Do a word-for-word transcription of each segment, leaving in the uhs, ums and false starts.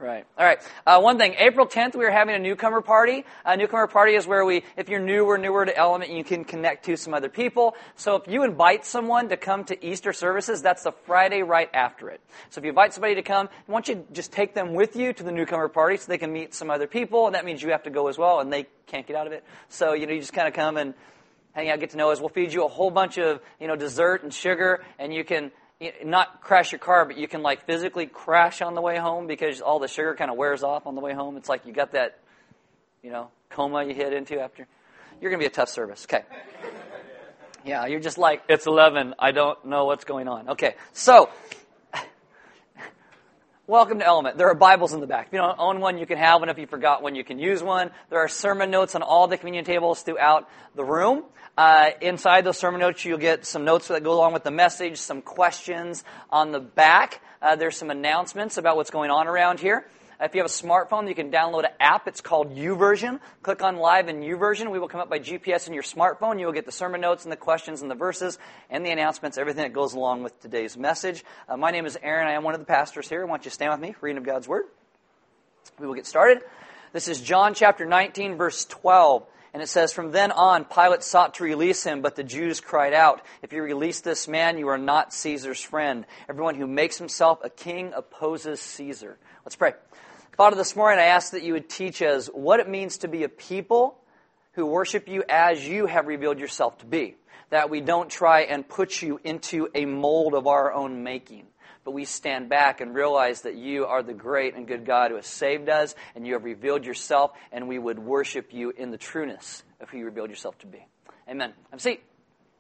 Right. All right. Uh, one thing, April tenth, we are having a newcomer party. A newcomer party is where we, if you're new or newer to Element, you can connect to some other people. So if you invite someone to come to Easter services, that's the Friday right after it. So if you invite somebody to come, I want you to just take them with you to the newcomer party so they can meet some other people, and that means you have to go as well, and they can't get out of it. So, you know, you just kind of come and hang out, get to know us. We'll feed you a whole bunch of, you know, dessert and sugar, and you can not crash your car, but you can like physically crash on the way home because all the sugar kind of wears off on the way home. It's like you got that, you know, coma you hit into after. You're going to be a tough service. Okay. Yeah, you're just like, it's eleven. I don't know what's going on. Okay. So, welcome to Element. There are Bibles in the back. If you don't own one, you can have one. If you forgot one, you can use one. There are sermon notes on all the communion tables throughout the room. Uh, inside those sermon notes, you'll get some notes that go along with the message, some questions on the back. Uh, there's some announcements about what's going on around here. Uh, if you have a smartphone, you can download an app. It's called YouVersion. Click on Live in YouVersion. We will come up by G P S in your smartphone. You will get the sermon notes and the questions and the verses and the announcements, everything that goes along with today's message. Uh, my name is Aaron. I am one of the pastors here. I want you to stand with me for reading of God's Word. We will get started. This is John chapter nineteen, verse twelve. And it says, "From then on, Pilate sought to release him, but the Jews cried out, 'If you release this man, you are not Caesar's friend. Everyone who makes himself a king opposes Caesar.'" Let's pray. Father, this morning I ask that you would teach us what it means to be a people who worship you as you have revealed yourself to be. That we don't try and put you into a mold of our own making, but we stand back and realize that you are the great and good God who has saved us, and you have revealed yourself, and we would worship you in the trueness of who you revealed yourself to be. Amen. Have a seat.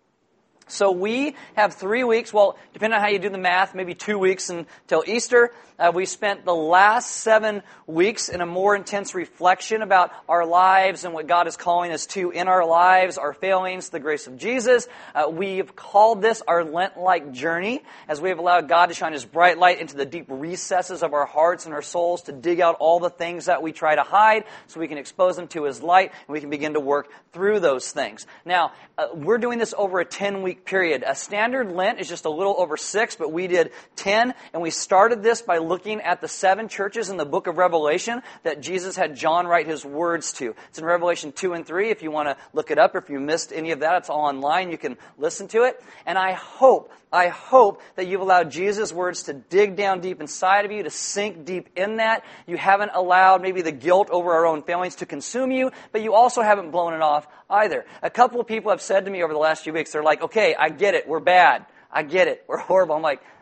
So we have three weeks, well, depending on how you do the math, maybe two weeks until Easter. Uh, we spent the last seven weeks in a more intense reflection about our lives and what God is calling us to in our lives, our failings, the grace of Jesus. Uh, we've called this our Lent-like journey as we have allowed God to shine His bright light into the deep recesses of our hearts and our souls to dig out all the things that we try to hide so we can expose them to His light and we can begin to work through those things. Now, uh, we're doing this over a ten-week period. A standard Lent is just a little over six, but we did ten, and we started this by looking at the seven churches in the book of Revelation that Jesus had John write his words to. It's in Revelation two and three. If you want to look it up, if you missed any of that, it's all online. You can listen to it. And I hope, I hope that you've allowed Jesus' words to dig down deep inside of you, to sink deep in that. You haven't allowed maybe the guilt over our own failings to consume you, but you also haven't blown it off either. A couple of people have said to me over the last few weeks, they're like, okay, I get it, we're bad. I get it, we're horrible. I'm like,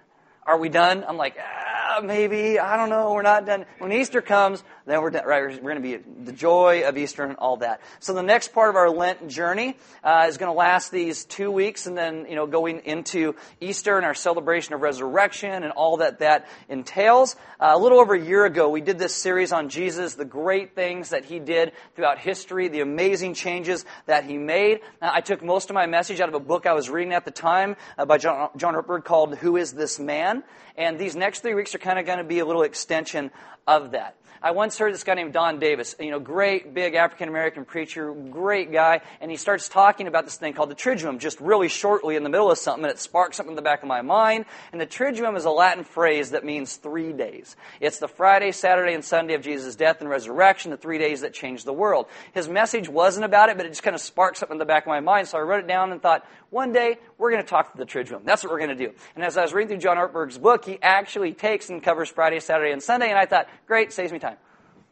are we done? I'm like, ah, maybe, I don't know, we're not done. When Easter comes, then we're done. Right, we're going to be the joy of Easter and all that. So the next part of our Lent journey uh, is going to last these two weeks, and then you know going into Easter and our celebration of resurrection and all that that entails. Uh, a little over a year ago, we did this series on Jesus, the great things that He did throughout history, the amazing changes that He made. Uh, I took most of my message out of a book I was reading at the time uh, by John, John Ortberg called "Who Is This Man?" And these next three weeks are kind of going to be a little extension of that. I once heard this guy named Don Davis, you know, great, big African-American preacher, great guy, and he starts talking about this thing called the Triduum, just really shortly in the middle of something, and it sparked something in the back of my mind. And the Triduum is a Latin phrase that means three days. It's the Friday, Saturday, and Sunday of Jesus' death and resurrection, the three days that changed the world. His message wasn't about it, but it just kind of sparked something in the back of my mind, so I wrote it down and thought, one day, we're going to talk to the Triduum. That's what we're going to do. And as I was reading through John Ortberg's book, he actually takes and covers Friday, Saturday, and Sunday, and I thought, great, saves me time.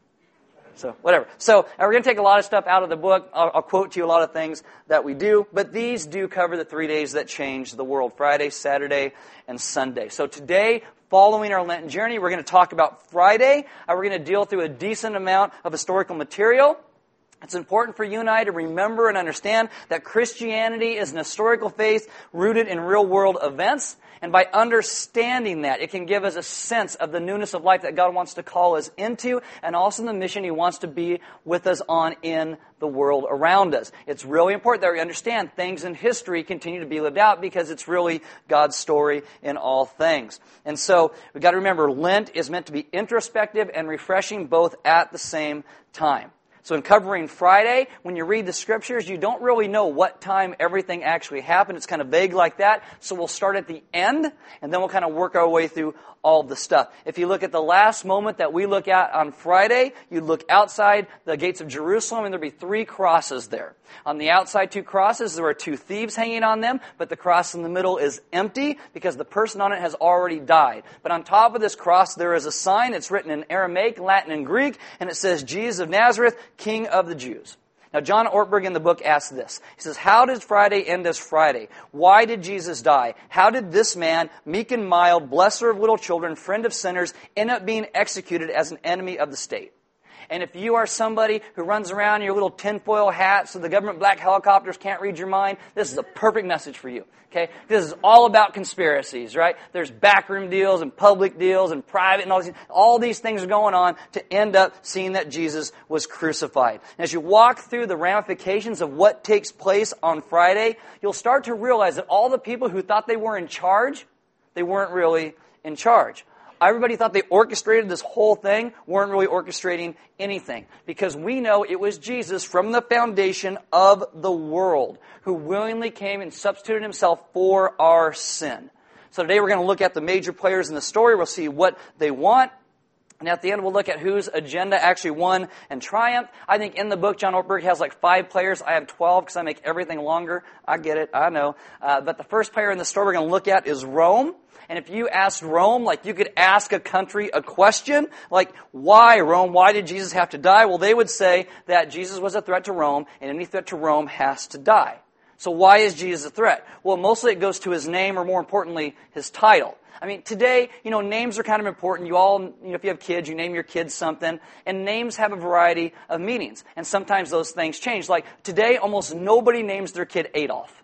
So, whatever. So, uh, we're going to take a lot of stuff out of the book. I'll, I'll quote to you a lot of things that we do. But these do cover the three days that changed the world. Friday, Saturday, and Sunday. So today, following our Lenten journey, we're going to talk about Friday. Uh, we're going to deal through a decent amount of historical material. It's important for you and I to remember and understand that Christianity is an historical faith rooted in real-world events. And by understanding that, it can give us a sense of the newness of life that God wants to call us into, and also the mission He wants to be with us on in the world around us. It's really important that we understand things in history continue to be lived out because it's really God's story in all things. And so we've got to remember, Lent is meant to be introspective and refreshing both at the same time. So in covering Friday, when you read the scriptures, you don't really know what time everything actually happened. It's kind of vague like that. So we'll start at the end, and then we'll kind of work our way through all of the stuff. If you look at the last moment that we look at on Friday, you look outside the gates of Jerusalem, and there'll be three crosses there. On the outside two crosses, there are two thieves hanging on them, but the cross in the middle is empty because the person on it has already died. But on top of this cross, there is a sign. It's written in Aramaic, Latin, and Greek, and it says, Jesus of Nazareth, King of the Jews. Now, John Ortberg in the book asks this. He says, how did Friday end as Friday? Why did Jesus die? How did this man, meek and mild, blesser of little children, friend of sinners, end up being executed as an enemy of the state? And if you are somebody who runs around in your little tinfoil hat so the government black helicopters can't read your mind, this is a perfect message for you. Okay? This is all about conspiracies, right? There's backroom deals and public deals and private and all these, all these things are going on to end up seeing that Jesus was crucified. And as you walk through the ramifications of what takes place on Friday, you'll start to realize that all the people who thought they were in charge, they weren't really in charge. Everybody thought they orchestrated this whole thing, weren't really orchestrating anything. Because we know it was Jesus from the foundation of the world who willingly came and substituted himself for our sin. So today we're going to look at the major players in the story. We'll see what they want. And at the end, we'll look at whose agenda actually won and triumphed. I think in the book, John Ortberg has like five players. I have twelve because I make everything longer. I get it. I know. Uh, but the first player in the story we're going to look at is Rome. And if you asked Rome, like you could ask a country a question, like, why Rome? Why did Jesus have to die? Well, they would say that Jesus was a threat to Rome, and any threat to Rome has to die. So why is Jesus a threat? Well, mostly it goes to his name, or more importantly, his title. I mean, today, you know, names are kind of important. You all, you know, if you have kids, you name your kids something. And names have a variety of meanings. And sometimes those things change. Like today, almost nobody names their kid Adolf.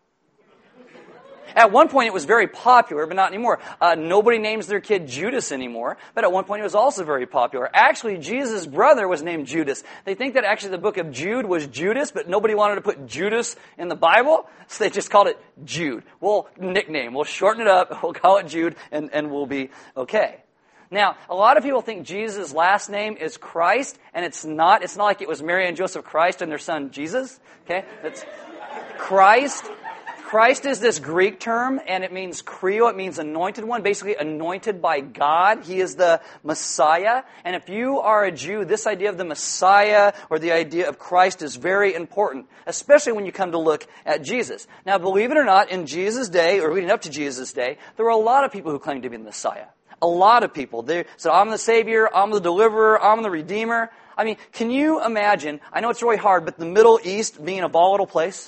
At one point, it was very popular, but not anymore. Uh, nobody names their kid Judas anymore, but at one point, it was also very popular. Actually, Jesus' brother was named Judas. They think that actually the book of Jude was Judas, but nobody wanted to put Judas in the Bible, so they just called it Jude. We'll nickname, we'll shorten it up, we'll call it Jude, and, and we'll be okay. Now, a lot of people think Jesus' last name is Christ, and it's not. It's not like it was Mary and Joseph Christ and their son Jesus. Okay, that's Christ. Christ is this Greek term, and it means Kreo. It means anointed one, basically anointed by God. He is the Messiah. And if you are a Jew, this idea of the Messiah or the idea of Christ is very important, especially when you come to look at Jesus. Now, believe it or not, in Jesus' day, or leading up to Jesus' day, there were a lot of people who claimed to be the Messiah. A lot of people. They said, I'm the Savior, I'm the Deliverer, I'm the Redeemer. I mean, can you imagine, I know it's really hard, but the Middle East being a volatile place?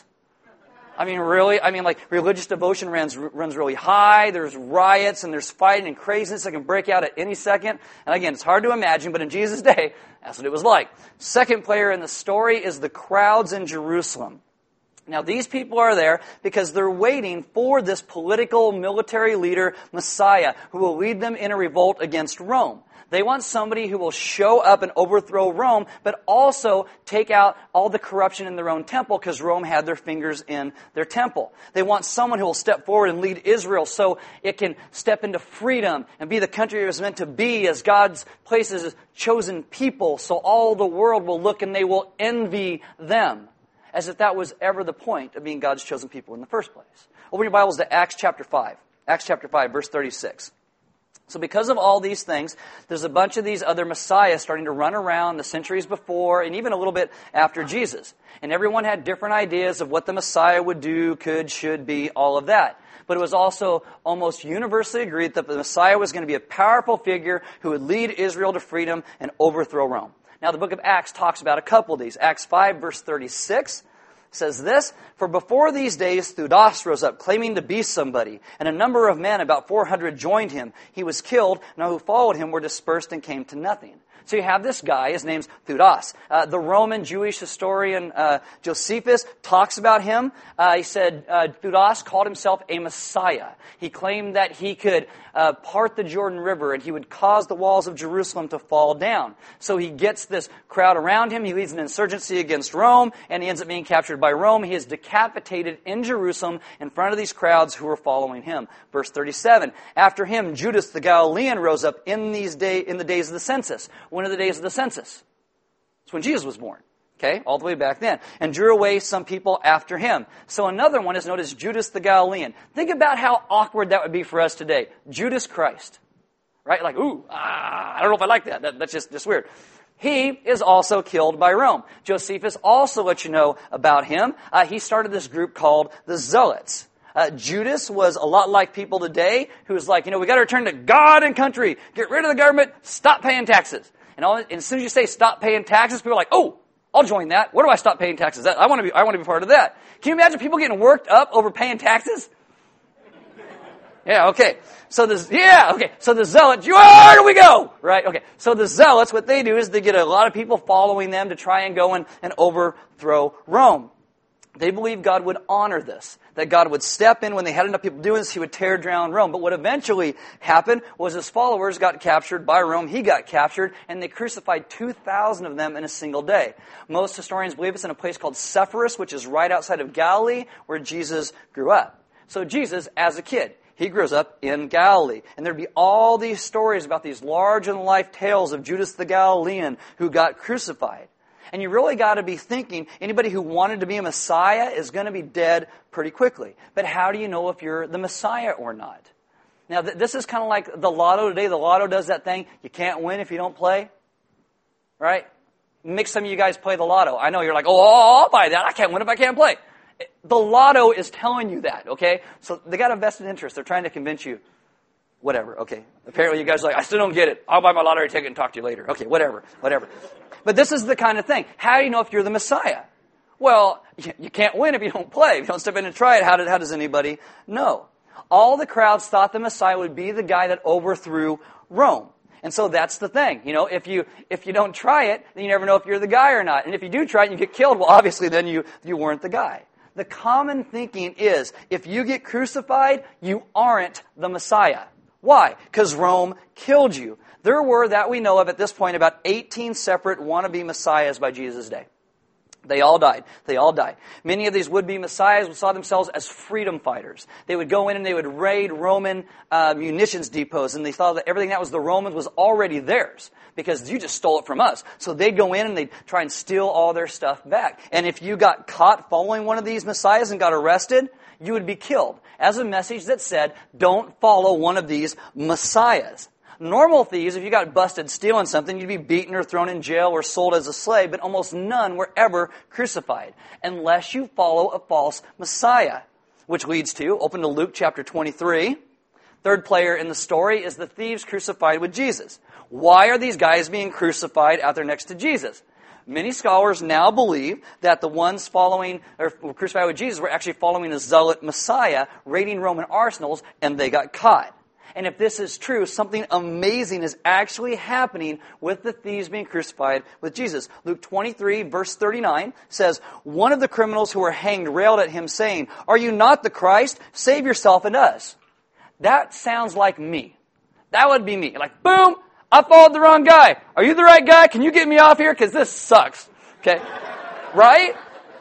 I mean, really? I mean, like, religious devotion runs, runs really high. There's riots and there's fighting and craziness that can break out at any second. And again, it's hard to imagine, but in Jesus' day, that's what it was like. Second player in the story is the crowds in Jerusalem. Now, these people are there because they're waiting for this political military leader, Messiah, who will lead them in a revolt against Rome. They want somebody who will show up and overthrow Rome, but also take out all the corruption in their own temple because Rome had their fingers in their temple. They want someone who will step forward and lead Israel so it can step into freedom and be the country it was meant to be as God's places as chosen people, so all the world will look and they will envy them, as if that was ever the point of being God's chosen people in the first place. Open your Bibles to Acts chapter five. Acts chapter five, verse thirty-six. So because of all these things, there's a bunch of these other messiahs starting to run around the centuries before and even a little bit after Jesus. And everyone had different ideas of what the Messiah would do, could, should be, all of that. But it was also almost universally agreed that the Messiah was going to be a powerful figure who would lead Israel to freedom and overthrow Rome. Now the book of Acts talks about a couple of these. Acts five, verse thirty-six. Says this, for before these days Theudas rose up, claiming to be somebody, and a number of men, about four hundred, joined him. He was killed, and all who followed him were dispersed and came to nothing. So you have this guy, his name's Theudas. Uh, the Roman Jewish historian uh, Josephus talks about him. Uh, he said uh, Theudas called himself a Messiah. He claimed that he could uh, part the Jordan River and he would cause the walls of Jerusalem to fall down. So he gets this crowd around him. He leads an insurgency against Rome, and he ends up being captured by Rome. He is decapitated in Jerusalem in front of these crowds who were following him. Verse thirty-seven, after him, Judas the Galilean rose up in these day in the days of the census. When are the days of the census? It's when Jesus was born. Okay, all the way back then. And drew away some people after him. So another one is known as Judas the Galilean. Think about how awkward that would be for us today. Judas Christ. Right? Like, ooh, ah, I don't know if I like that. that that's just, just weird. He is also killed by Rome. Josephus also let you know about him. Uh, he started this group called the Zealots. Uh, Judas was a lot like people today who was like, you know, we got to return to God and country. Get rid of the government. Stop paying taxes. And, all, and as soon as you say stop paying taxes, people are like, oh, I'll join that. Where do I stop paying taxes? That, I want to be, I want to be part of that. Can you imagine people getting worked up over paying taxes? Yeah, okay. So the, yeah, okay. So the Zealots, where do we go? Right, okay. So the Zealots, what they do is they get a lot of people following them to try and go and, and overthrow Rome. They believed God would honor this, that God would step in when they had enough people doing this, he would tear down Rome. But what eventually happened was his followers got captured by Rome, he got captured, and they crucified two thousand of them in a single day. Most historians believe it's in a place called Sepphoris, which is right outside of Galilee, where Jesus grew up. So Jesus, as a kid, he grows up in Galilee. And there'd be all these stories about these larger-than-life tales of Judas the Galilean who got crucified. And you really got to be thinking, anybody who wanted to be a Messiah is going to be dead pretty quickly. But how do you know if you're the Messiah or not? Now, th- this is kind of like the lotto today. The lotto does that thing. You can't win if you don't play. Right? Make some of you guys play the lotto. I know you're like, oh, I'll buy that. I can't win if I can't play. The lotto is telling you that, okay? So they got a vested interest. They're trying to convince you. Whatever, okay. Apparently you guys are like, I still don't get it. I'll buy my lottery ticket and talk to you later. Okay, whatever, whatever. But this is the kind of thing. How do you know if you're the Messiah? Well, you can't win if you don't play. If you don't step in and try it, how, did, how does anybody know? All the crowds thought the Messiah would be the guy that overthrew Rome. And so that's the thing. You know, if you if you don't try it, then you never know if you're the guy or not. And if you do try it and you get killed, well, obviously then you, you weren't the guy. The common thinking is, if you get crucified, you aren't the Messiah. Why? Because Rome killed you. There were, that we know of at this point, about eighteen separate wannabe messiahs by Jesus' day. They all died. They all died. Many of these would-be messiahs saw themselves as freedom fighters. They would go in and they would raid Roman uh, munitions depots, and they thought that everything that was the Romans was already theirs, because you just stole it from us. So they'd go in and they'd try and steal all their stuff back. And if you got caught following one of these messiahs and got arrested, you would be killed, as a message that said, don't follow one of these messiahs. Normal thieves, if you got busted stealing something, you'd be beaten or thrown in jail or sold as a slave, but almost none were ever crucified, unless you follow a false messiah. Which leads to, open to Luke chapter twenty-three. Third player in the story is the thieves crucified with Jesus. Why are these guys being crucified out there next to Jesus? Many scholars now believe that the ones following or crucified with Jesus were actually following a zealot messiah, raiding Roman arsenals, and they got caught. And if this is true, something amazing is actually happening with the thieves being crucified with Jesus. Luke twenty-three, verse thirty-nine says, one of the criminals who were hanged railed at him, saying, are you not the Christ? Save yourself and us. That sounds like me. That would be me. Like, boom, I followed the wrong guy. Are you the right guy? Can you get me off here? Because this sucks. Okay? Right?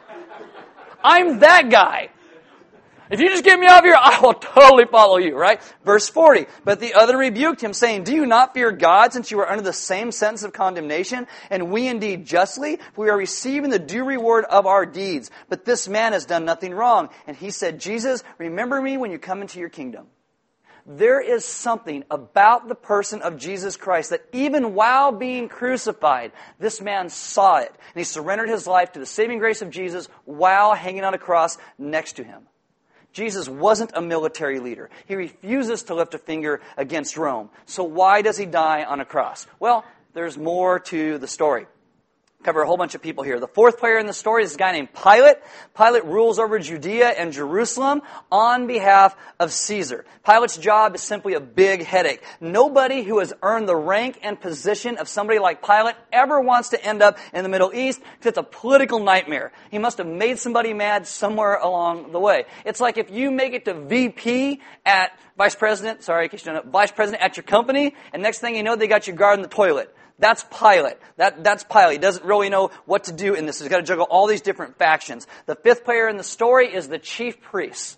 I'm that guy. If you just get me off here, I will totally follow you, right? Verse forty, but the other rebuked him, saying, do you not fear God, since you are under the same sentence of condemnation? And we indeed justly, for we are receiving the due reward of our deeds. But this man has done nothing wrong. And he said, Jesus, remember me when you come into your kingdom. There is something about the person of Jesus Christ that even while being crucified, this man saw it. And he surrendered his life to the saving grace of Jesus while hanging on a cross next to him. Jesus wasn't a military leader. He refuses to lift a finger against Rome. So why does he die on a cross? Well, there's more to the story. Cover a whole bunch of people here. The fourth player in the story is a guy named Pilate. Pilate rules over Judea and Jerusalem on behalf of Caesar. Pilate's job is simply a big headache. Nobody who has earned the rank and position of somebody like Pilate ever wants to end up in the Middle East, because it's a political nightmare. He must have made somebody mad somewhere along the way. It's like if you make it to V P at Vice President, sorry, in case you don't know, Vice President at your company, and next thing you know, they got you guarding the toilet. That's Pilate. That, that's Pilate. He doesn't really know what to do in this. He's got to juggle all these different factions. The fifth player in the story is the chief priests.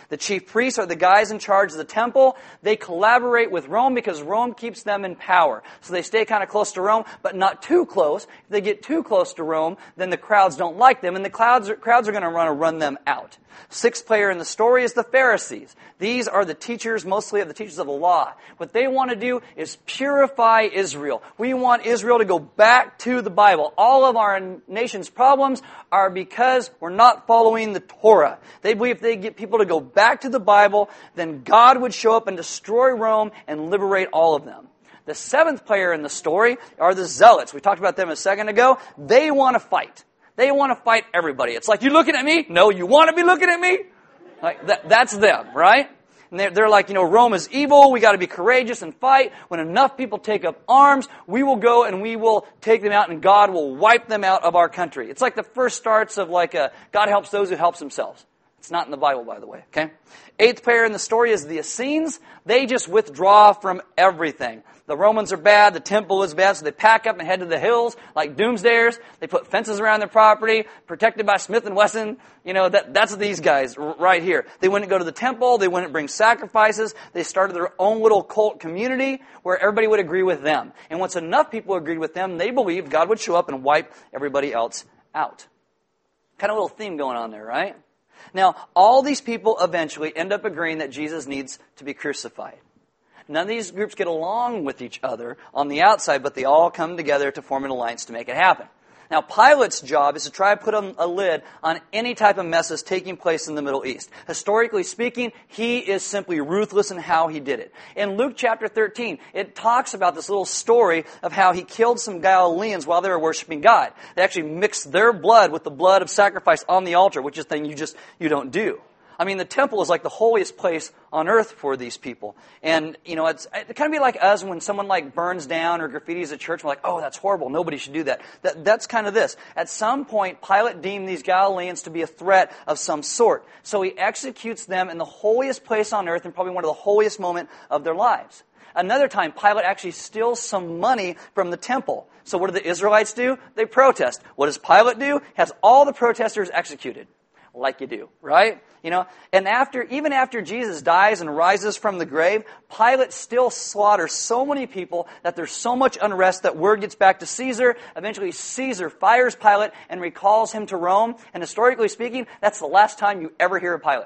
The chief priests are the guys in charge of the temple. They collaborate with Rome because Rome keeps them in power. So they stay kind of close to Rome, but not too close. If they get too close to Rome, then the crowds don't like them, and the crowds are, crowds are going to want to run them out. Sixth player in the story is the Pharisees. These are the teachers, mostly of the teachers of the law. What they want to do is purify Israel. We want Israel to go back to the Bible. All of our nation's problems are because we're not following the Torah. They believe if they get people to go back to the Bible, then God would show up and destroy Rome and liberate all of them. The seventh player in the story are the Zealots. We talked about them a second ago. They want to fight. They want to fight everybody. It's like, you looking at me? No, you want to be looking at me? Like that, that's them, right? And they're, they're like, you know, Rome is evil. We got to be courageous and fight. When enough people take up arms, we will go and we will take them out, and God will wipe them out of our country. It's like the first starts of like a God helps those who helps themselves. It's not in the Bible, by the way, okay? Eighth player in the story is the Essenes. They just withdraw from everything. The Romans are bad, the temple is bad, so they pack up and head to the hills like doomsdayers. They put fences around their property, protected by Smith and Wesson. You know, that, that's these guys right here. They wouldn't go to the temple, they wouldn't bring sacrifices. They started their own little cult community where everybody would agree with them. And once enough people agreed with them, they believed God would show up and wipe everybody else out. Kind of a little theme going on there, right? Now, all these people eventually end up agreeing that Jesus needs to be crucified. None of these groups get along with each other on the outside, but they all come together to form an alliance to make it happen. Now, Pilate's job is to try to put a lid on any type of messes taking place in the Middle East. Historically speaking, he is simply ruthless in how he did it. In Luke chapter thirteen, it talks about this little story of how he killed some Galileans while they were worshiping God. They actually mixed their blood with the blood of sacrifice on the altar, which is a thing you just, you don't do. I mean, the temple is like the holiest place on earth for these people. And, you know, it's, it kind of be like us when someone like burns down or graffitis a church. We're like, oh, that's horrible. Nobody should do that. that. That's kind of this. At some point, Pilate deemed these Galileans to be a threat of some sort. So he executes them in the holiest place on earth and probably one of the holiest moments of their lives. Another time, Pilate actually steals some money from the temple. So what do the Israelites do? They protest. What does Pilate do? He has all the protesters executed. Like you do, right? You know, and after, even after Jesus dies and rises from the grave, Pilate still slaughters so many people that there's so much unrest that word gets back to Caesar. Eventually, Caesar fires Pilate and recalls him to Rome. And historically speaking, that's the last time you ever hear of Pilate.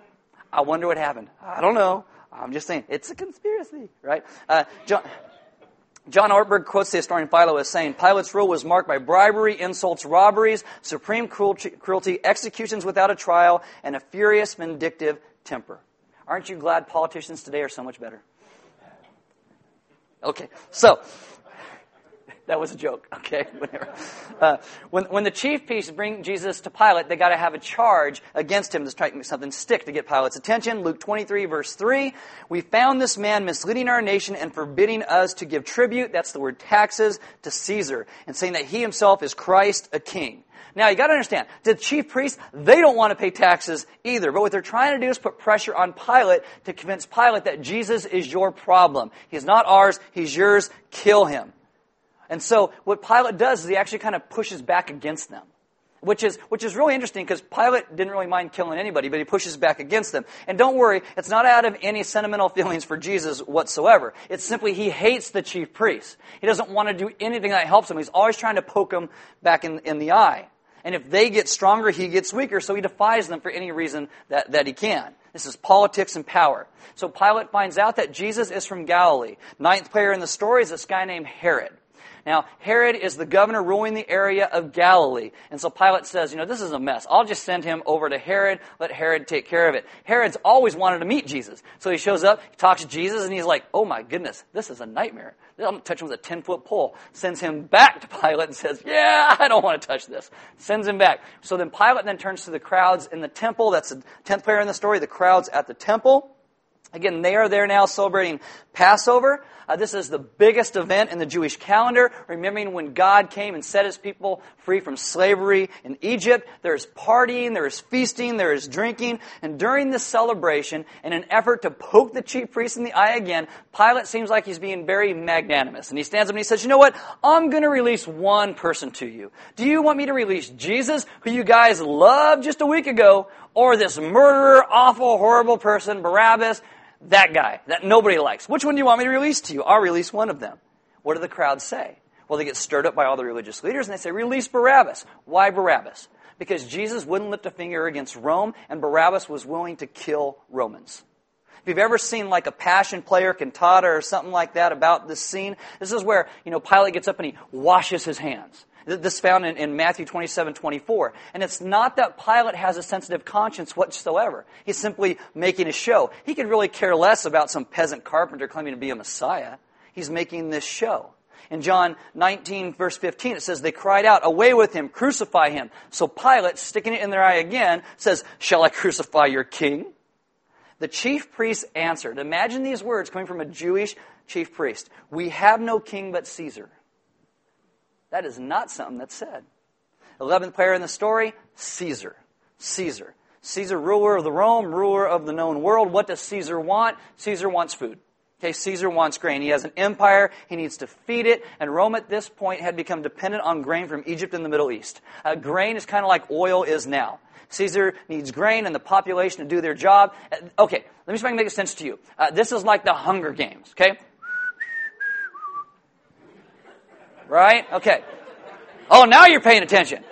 I wonder what happened. I don't know. I'm just saying, it's a conspiracy, right? Uh, John... John Ortberg quotes the historian Philo as saying, Pilate's rule was marked by bribery, insults, robberies, supreme cruelty, cruelty, executions without a trial, and a furious, vindictive temper. Aren't you glad politicians today are so much better? Okay, so... That was a joke, okay? Whatever. Uh, when, when the chief priests bring Jesus to Pilate, they got to have a charge against him to try to make something stick to get Pilate's attention. Luke twenty-three, verse three, we found this man misleading our nation and forbidding us to give tribute, that's the word taxes, to Caesar, and saying that he himself is Christ, a king. Now, you got to understand, the chief priests, they don't want to pay taxes either. But what they're trying to do is put pressure on Pilate to convince Pilate that Jesus is your problem. He's not ours, he's yours, kill him. And so what Pilate does is he actually kind of pushes back against them, which is which is really interesting because Pilate didn't really mind killing anybody, but he pushes back against them. And don't worry, it's not out of any sentimental feelings for Jesus whatsoever. It's simply he hates the chief priests. He doesn't want to do anything that helps him. He's always trying to poke them back in, in the eye. And if they get stronger, he gets weaker, so he defies them for any reason that, that he can. This is politics and power. So Pilate finds out that Jesus is from Galilee. Ninth player in the story is this guy named Herod. Now, Herod is the governor ruling the area of Galilee. And so Pilate says, you know, this is a mess. I'll just send him over to Herod. Let Herod take care of it. Herod's always wanted to meet Jesus. So he shows up, he talks to Jesus, and he's like, oh my goodness, this is a nightmare. I'm going to touch him with a ten-foot pole. Sends him back to Pilate and says, yeah, I don't want to touch this. Sends him back. So then Pilate then turns to the crowds in the temple. That's the tenth player in the story, the crowds at the temple. Again, they are there now celebrating Passover. Uh, this is the biggest event in the Jewish calendar, remembering when God came and set his people free from slavery in Egypt. There is partying, there is feasting, there is drinking. And during this celebration, in an effort to poke the chief priest in the eye again, Pilate seems like he's being very magnanimous. And he stands up and he says, you know what? I'm going to release one person to you. Do you want me to release Jesus, who you guys loved just a week ago? or this murderer, awful, horrible person, Barabbas, that guy that nobody likes. Which one do you want me to release to you? I'll release one of them. What do the crowds say? Well, they get stirred up by all the religious leaders, and they say, release Barabbas. Why Barabbas? Because Jesus wouldn't lift a finger against Rome, and Barabbas was willing to kill Romans. If you've ever seen like a passion play or cantata or something like that about this scene, this is where, you know, Pilate gets up and he washes his hands. This is found in, in Matthew twenty-seven twenty-four. And it's not that Pilate has a sensitive conscience whatsoever. He's simply making a show. He could really care less about some peasant carpenter claiming to be a Messiah. He's making this show. In John nineteen, verse fifteen, it says, they cried out, away with him, crucify him. So Pilate, sticking it in their eye again, says, shall I crucify your king? The chief priests answered. Imagine these words coming from a Jewish chief priest. We have no king but Caesar. That is not something that's said. Eleventh player in the story, Caesar. Caesar. Caesar, ruler of the Rome, ruler of the known world. What does Caesar want? Caesar wants food. Okay, Caesar wants grain. He has an empire. He needs to feed it. And Rome at this point had become dependent on grain from Egypt and the Middle East. Uh, grain is kind of like oil is now. Caesar needs grain and the population to do their job. Uh, okay, let me see if I can make sense to you. Uh, this is like the Hunger Games, okay? Right? Okay. Oh, now you're paying attention.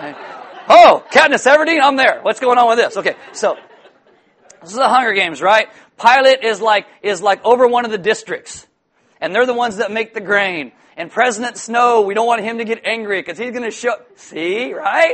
Oh, Katniss Everdeen, I'm there. What's going on with this? Okay, so this is the Hunger Games, right? Pilate is like is like over one of the districts, and they're the ones that make the grain. And President Snow, we don't want him to get angry because he's going to show. See, right?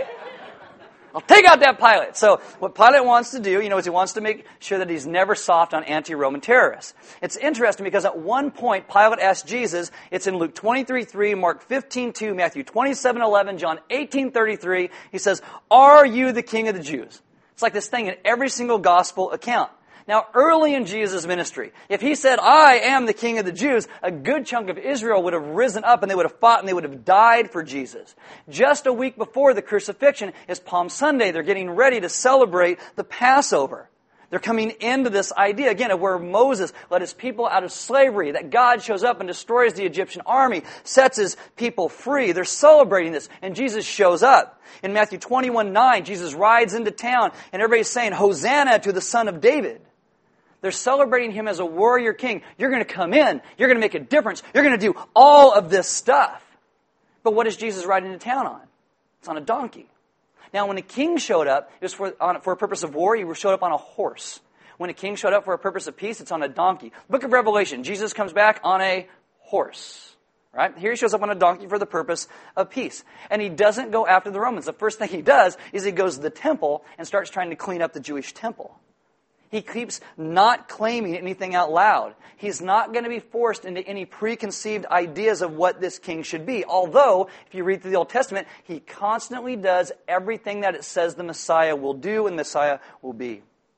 I'll take out that Pilate. So what Pilate wants to do, you know, is he wants to make sure that he's never soft on anti-Roman terrorists. It's interesting because at one point, Pilate asked Jesus, it's in Luke twenty-three three, Mark fifteen two, Matthew twenty-seven eleven, John eighteen thirty-three. He says, are you the king of the Jews? It's like this thing in every single gospel account. Now, early in Jesus' ministry, if he said, I am the king of the Jews, a good chunk of Israel would have risen up and they would have fought and they would have died for Jesus. Just a week before the crucifixion is Palm Sunday. They're getting ready to celebrate the Passover. They're coming into this idea, again, of where Moses led his people out of slavery, that God shows up and destroys the Egyptian army, sets his people free. They're celebrating this, and Jesus shows up. In Matthew twenty-one nine, Jesus rides into town, and everybody's saying, Hosanna to the Son of David. They're celebrating him as a warrior king. You're going to come in. You're going to make a difference. You're going to do all of this stuff. But what is Jesus riding into town on? It's on a donkey. Now, when a king showed up, it was for, on, for a purpose of war. He showed up on a horse. When a king showed up for a purpose of peace, it's on a donkey. Book of Revelation, Jesus comes back on a horse. Right? Here he shows up on a donkey for the purpose of peace. And he doesn't go after the Romans. The first thing he does is he goes to the temple and starts trying to clean up the Jewish temple. He keeps not claiming anything out loud. He's not going to be forced into any preconceived ideas of what this king should be. Although, if you read through the Old Testament, he constantly does everything that it says the Messiah will do and Messiah will be.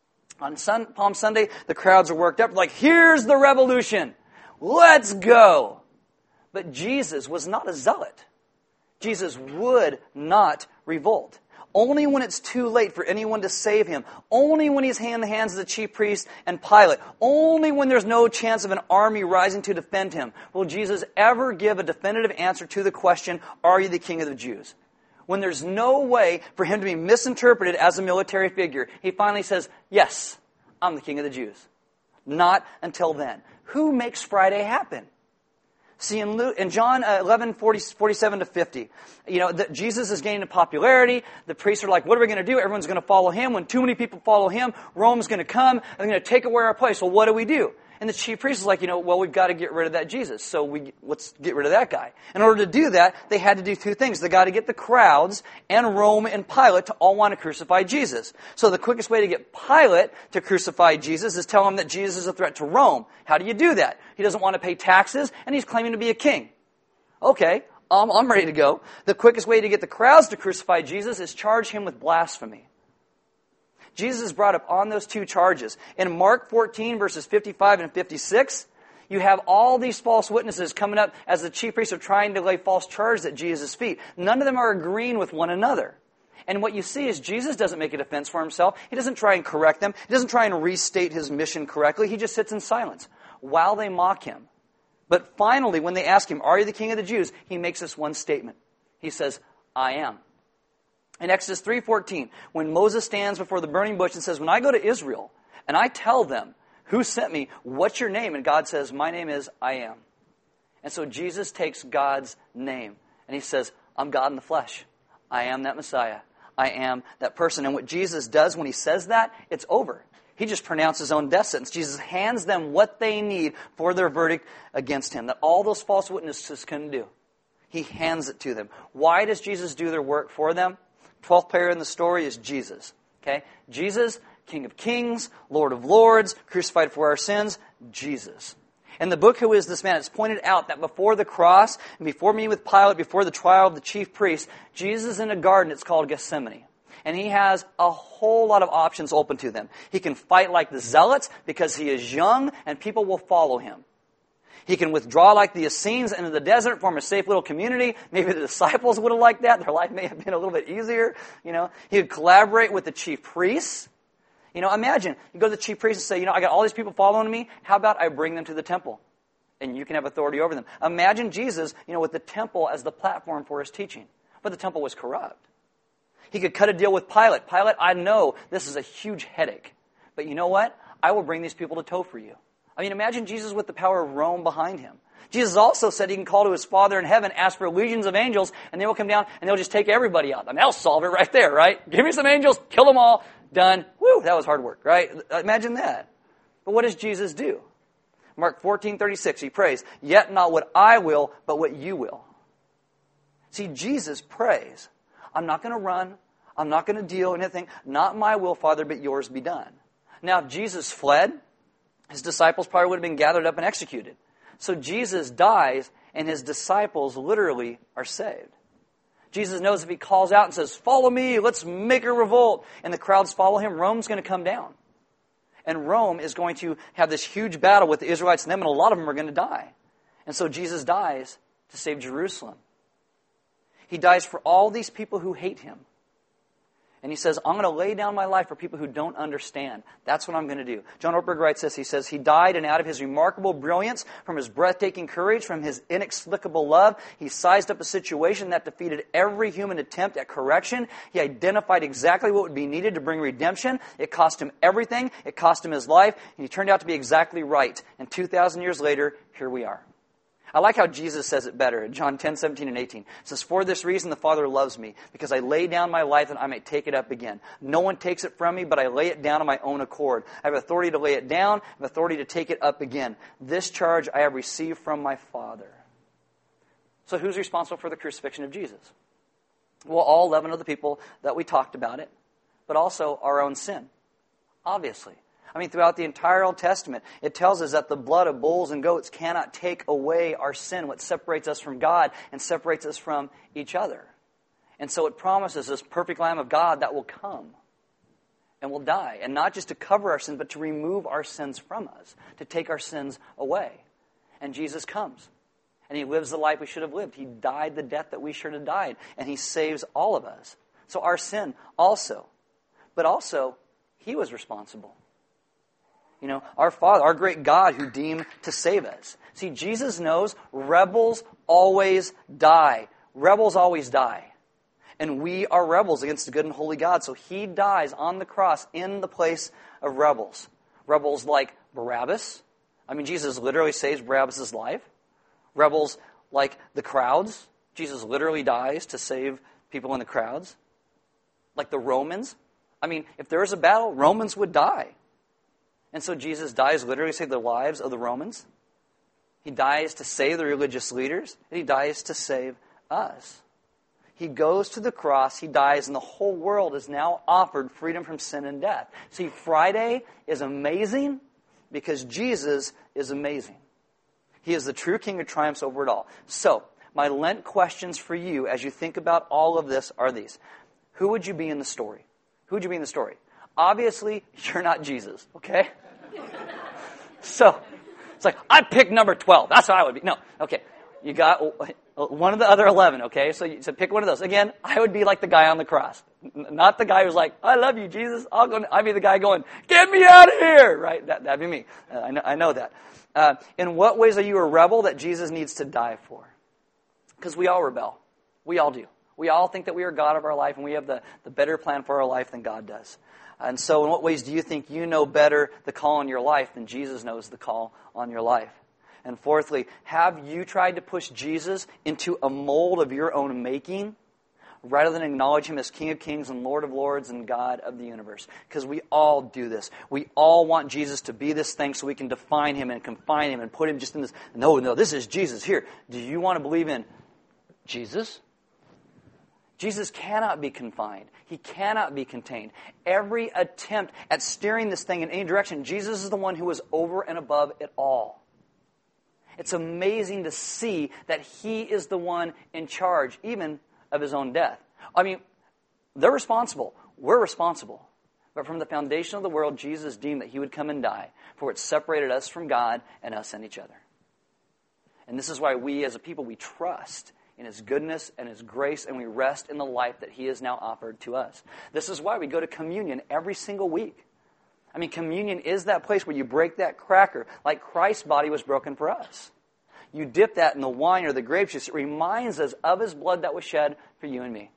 On Sun, Palm Sunday, the crowds are worked up. Like, here's the revolution. Let's go. But Jesus was not a zealot. Jesus would not revolt. Only when it's too late for anyone to save him. Only when he's in the hands of the chief priest and Pilate. Only when there's no chance of an army rising to defend him will Jesus ever give a definitive answer to the question, are you the king of the Jews? When there's no way for him to be misinterpreted as a military figure, he finally says, yes, I'm the king of the Jews. Not until then. Who makes Friday happen? See, in, Luke, in John uh, eleven, forty, forty-seven to fifty, you know, the, Jesus is gaining popularity. The priests are like, what are we going to do? Everyone's going to follow him. When too many people follow him, Rome's going to come and they're going to take away our place. Well, what do we do? And the chief priest is like, you know, well, we've got to get rid of that Jesus. So we let's get rid of that guy. In order to do that, they had to do two things. They got to get the crowds and Rome and Pilate to all want to crucify Jesus. So the quickest way to get Pilate to crucify Jesus is tell him that Jesus is a threat to Rome. How do you do that? He doesn't want to pay taxes, and he's claiming to be a king. Okay, um, I'm ready to go. The quickest way to get the crowds to crucify Jesus is charge him with blasphemy. Jesus is brought up on those two charges. In Mark fourteen, verses fifty-five and fifty-six, you have all these false witnesses coming up as the chief priests are trying to lay false charges at Jesus' feet. None of them are agreeing with one another. And what you see is Jesus doesn't make a defense for himself. He doesn't try and correct them. He doesn't try and restate his mission correctly. He just sits in silence while they mock him. But finally, when they ask him, are you the king of the Jews? He makes this one statement. He says, I am. In Exodus three fourteen, when Moses stands before the burning bush and says, when I go to Israel and I tell them, who sent me, what's your name? And God says, my name is I am. And so Jesus takes God's name and he says, I'm God in the flesh. I am that Messiah. I am that person. And what Jesus does when he says that, it's over. He just pronounced his own death sentence. Jesus hands them what they need for their verdict against him, that all those false witnesses couldn't do. He hands it to them. Why does Jesus do their work for them? Twelfth player in the story is Jesus. Okay, Jesus, King of Kings, Lord of Lords, crucified for our sins. Jesus. In the book, Who Is This Man? It's pointed out that before the cross and before meeting with Pilate, before the trial of the chief priests, Jesus is in a garden. It's called Gethsemane. And he has a whole lot of options open to them. He can fight like the Zealots because he is young and people will follow him. He can withdraw like the Essenes into the desert, form a safe little community. Maybe the disciples would have liked that. Their life may have been a little bit easier. You know, he could collaborate with the chief priests. You know, imagine you go to the chief priests and say, you know, I got all these people following me. How about I bring them to the temple, and you can have authority over them? Imagine Jesus, you know, with the temple as the platform for his teaching, but the temple was corrupt. He could cut a deal with Pilate. Pilate, I know this is a huge headache, but you know what? I will bring these people to toe for you. I mean, imagine Jesus with the power of Rome behind him. Jesus also said he can call to his Father in heaven, ask for legions of angels, and they will come down and they'll just take everybody out. I mean, that'll solve it right there, right? Give me some angels, kill them all, done. Woo, that was hard work, right? Imagine that. But what does Jesus do? Mark fourteen thirty-six, he prays, yet not what I will, but what you will. See, Jesus prays, I'm not going to run. I'm not going to deal anything. Not my will, Father, but yours be done. Now, if Jesus fled, his disciples probably would have been gathered up and executed. So Jesus dies, and his disciples literally are saved. Jesus knows if he calls out and says, follow me, let's make a revolt, and the crowds follow him, Rome's going to come down. And Rome is going to have this huge battle with the Israelites and them, and a lot of them are going to die. And so Jesus dies to save Jerusalem. He dies for all these people who hate him. And he says, I'm going to lay down my life for people who don't understand. That's what I'm going to do. John Ortberg writes this. He says, he died, and out of his remarkable brilliance, from his breathtaking courage, from his inexplicable love, he sized up a situation that defeated every human attempt at correction. He identified exactly what would be needed to bring redemption. It cost him everything. It cost him his life. And he turned out to be exactly right. And two thousand years later, here we are. I like how Jesus says it better. John ten, seventeen, and eighteen. It says, for this reason the Father loves me, because I lay down my life that I may take it up again. No one takes it from me, but I lay it down on my own accord. I have authority to lay it down, I have authority to take it up again. This charge I have received from my Father. So who's responsible for the crucifixion of Jesus? Well, all eleven of the people that we talked about it, but also our own sin, obviously. I mean, throughout the entire Old Testament, it tells us that the blood of bulls and goats cannot take away our sin, what separates us from God and separates us from each other. And so it promises this perfect Lamb of God that will come and will die, and not just to cover our sins, but to remove our sins from us, to take our sins away. And Jesus comes, and he lives the life we should have lived. He died the death that we should have died, and he saves all of us. So our sin also. But also, he was responsible. You know, our Father, our great God who deemed to save us. See, Jesus knows rebels always die. Rebels always die. And we are rebels against the good and holy God. So he dies on the cross in the place of rebels. Rebels like Barabbas. I mean, Jesus literally saves Barabbas' life. Rebels like the crowds. Jesus literally dies to save people in the crowds. Like the Romans. I mean, if there was a battle, Romans would die. And so Jesus dies literally to save the lives of the Romans. He dies to save the religious leaders. And he dies to save us. He goes to the cross, he dies, and the whole world is now offered freedom from sin and death. See, Friday is amazing because Jesus is amazing. He is the true King who triumphs over it all. So, my Lent questions for you as you think about all of this are these. Who would you be in the story? Who would you be in the story? Obviously, you're not Jesus, okay? So, it's like, I picked number twelve. That's how I would be. No, okay. You got one of the other eleven, okay? So you so pick one of those. Again, I would be like the guy on the cross. Not the guy who's like, I love you, Jesus. I'll go. I'd be the guy going, get me out of here, right? That, that'd be me. Uh, I, know, I know that. Uh, in what ways are you a rebel that Jesus needs to die for? Because we all rebel. We all do. We all think that we are God of our life and we have the, the better plan for our life than God does. And so in what ways do you think you know better the call on your life than Jesus knows the call on your life? And fourthly, have you tried to push Jesus into a mold of your own making rather than acknowledge Him as King of Kings and Lord of Lords and God of the universe? Because we all do this. We all want Jesus to be this thing so we can define Him and confine Him and put Him just in this. No, no, this is Jesus. Here, do you want to believe in Jesus? Jesus cannot be confined. He cannot be contained. Every attempt at steering this thing in any direction, Jesus is the one who is over and above it all. It's amazing to see that He is the one in charge, even of His own death. I mean, they're responsible. We're responsible. But from the foundation of the world, Jesus deemed that He would come and die, for it separated us from God and us and each other. And this is why we as a people, we trust in His goodness and His grace, and we rest in the life that He has now offered to us. This is why we go to communion every single week. I mean, communion is that place where you break that cracker, like Christ's body was broken for us. You dip that in the wine or the grape juice. It reminds us of His blood that was shed for you and me,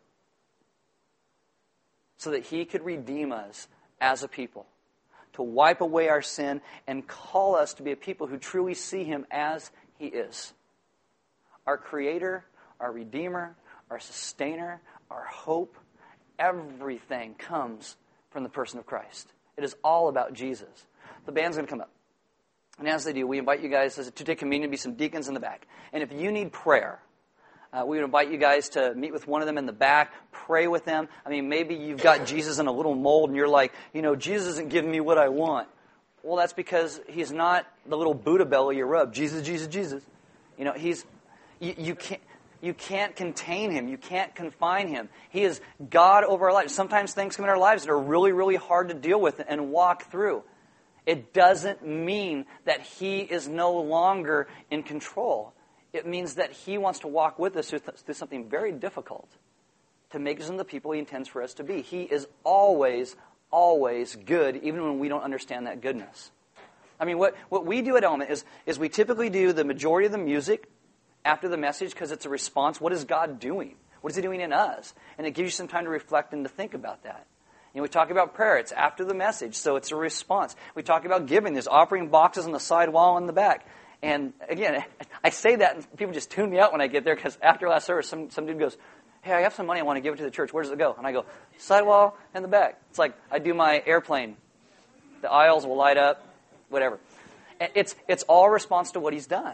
so that He could redeem us as a people, to wipe away our sin and call us to be a people who truly see Him as He is. Our Creator, our Redeemer, our Sustainer, our hope, everything comes from the person of Christ. It is all about Jesus. The band's going to come up. And as they do, we invite you guys to take communion, be some deacons in the back. And if you need prayer, uh, we would invite you guys to meet with one of them in the back, pray with them. I mean, maybe you've got Jesus in a little mold and you're like, you know, Jesus isn't giving me what I want. Well, that's because He's not the little Buddha belly you rub. Jesus, Jesus, Jesus. You know, He's, you, you can't, you can't contain Him. You can't confine Him. He is God over our lives. Sometimes things come in our lives that are really, really hard to deal with and walk through. It doesn't mean that He is no longer in control. It means that He wants to walk with us through, th- through something very difficult to make us into the people He intends for us to be. He is always, always good, even when we don't understand that goodness. I mean, what, what we do at Element is, is we typically do the majority of the music after the message because it's a response. What is God doing? What is He doing in us? And it gives you some time to reflect and to think about that. You know, we talk about prayer. It's after the message, so it's a response. We talk about giving. There's offering boxes on the side wall in the back. And again, I say that, and people just tune me out when I get there because after last service, some, some dude goes, hey, I have some money. I want to give it to the church. Where does it go? And I go, sidewall in the back. It's like I do my airplane. The aisles will light up, whatever. It's, it's all a response to what He's done.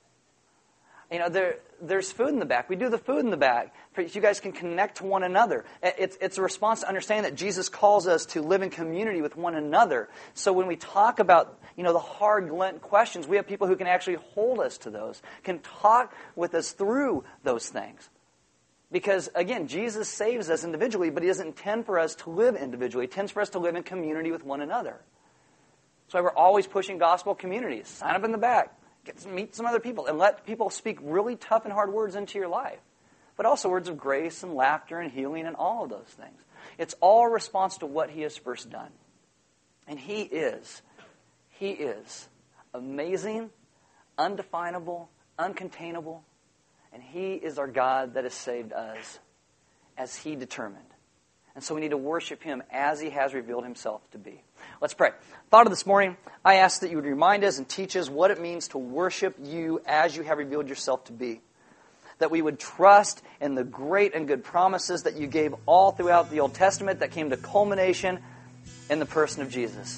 You know, there, there's food in the back. We do the food in the back so you guys can connect to one another. It's, it's a response to understanding that Jesus calls us to live in community with one another. So when we talk about, you know, the hard Lent questions, we have people who can actually hold us to those, can talk with us through those things. Because, again, Jesus saves us individually, but He doesn't intend for us to live individually. He intends for us to live in community with one another. That's why we're always pushing gospel communities. Sign up in the back. Get to meet some other people and let people speak really tough and hard words into your life. But also words of grace and laughter and healing and all of those things. It's all a response to what He has first done. And He is, He is amazing, undefinable, uncontainable, and He is our God that has saved us as He determined. And so we need to worship Him as He has revealed Himself to be. Let's pray. Thought of this morning, I ask that you would remind us and teach us what it means to worship You as You have revealed Yourself to be. That we would trust in the great and good promises that You gave all throughout the Old Testament that came to culmination in the person of Jesus.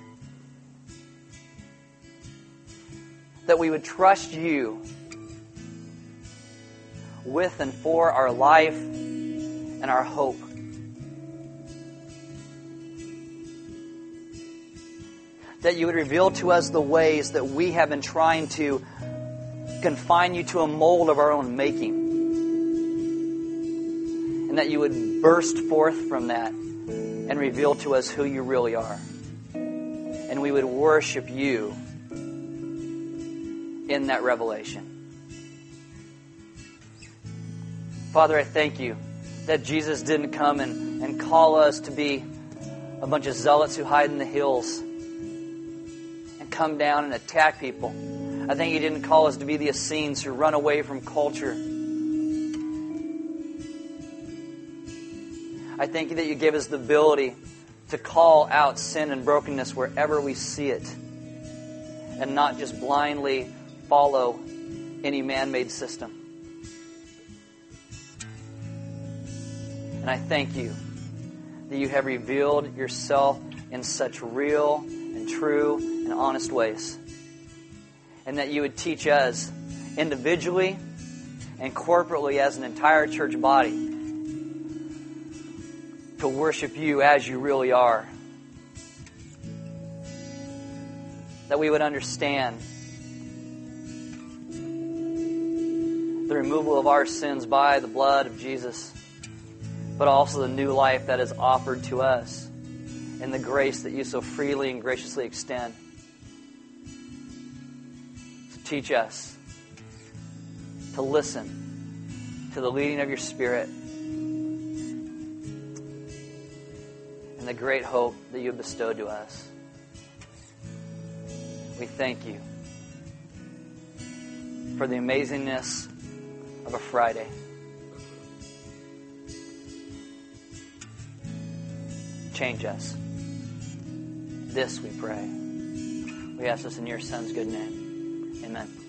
That we would trust You with and for our life and our hope. That You would reveal to us the ways that we have been trying to confine You to a mold of our own making. And that You would burst forth from that and reveal to us who You really are. And we would worship You in that revelation. Father, I thank You that Jesus didn't come and, and call us to be a bunch of zealots who hide in the hills come down and attack people. I think He didn't call us to be the Essenes who run away from culture. I thank you that you give us the ability to call out sin and brokenness wherever we see it, and not just blindly follow any man-made system. And I thank you that you have revealed yourself in such real and true and honest ways. And that you would teach us individually and corporately as an entire church body to worship you as you really are. That we would understand the removal of our sins by the blood of Jesus, but also the new life that is offered to us and the grace that you so freely and graciously extend. So teach us to listen to the leading of your Spirit and the great hope that you have bestowed to us. We thank you for the amazingness of a Friday. Change us. This we pray. We ask this in your Son's good name. Amen.